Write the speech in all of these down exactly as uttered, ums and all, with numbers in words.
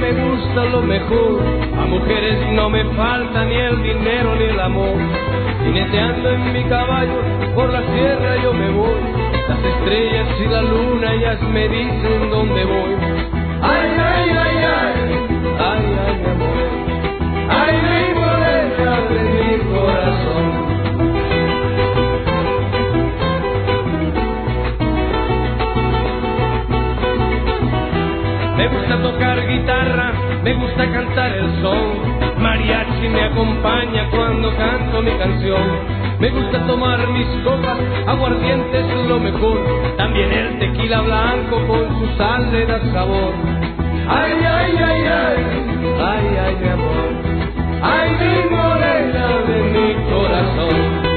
me gusta lo mejor. A mujeres no me falta ni el dinero ni el amor. Jineteando en mi caballo por la sierra yo me voy. Las estrellas y la luna ellas me dicen dónde voy. Ay, ay, ay, ay, ay, ay, amor. Ay, mi morena de mi corazón. Me gusta tocar guitarra, me gusta cantar el son. Mariachi me acompaña cuando canto mi canción. Me gusta tomar mis copas, aguardiente es lo mejor. También el tequila blanco con su sal le da sabor. Ay, ay, ay, ay, ay, ay, mi amor. Ay, mi morena de mi corazón.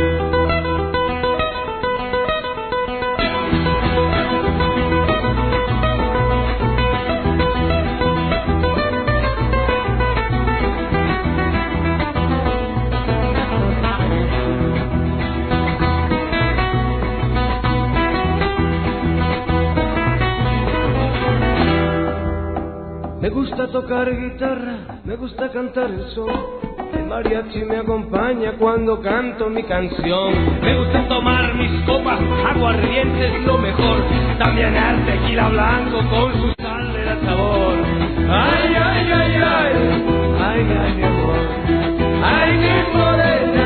Me gusta tocar guitarra, me gusta cantar el son. El mariachi me acompaña cuando canto mi canción. Me gusta tomar mis copas, aguardiente es lo mejor. También el tequila blanco con su sal le da sabor. Ay, ay, ay, ay, ay, ay, mi amor. Ay, mi morena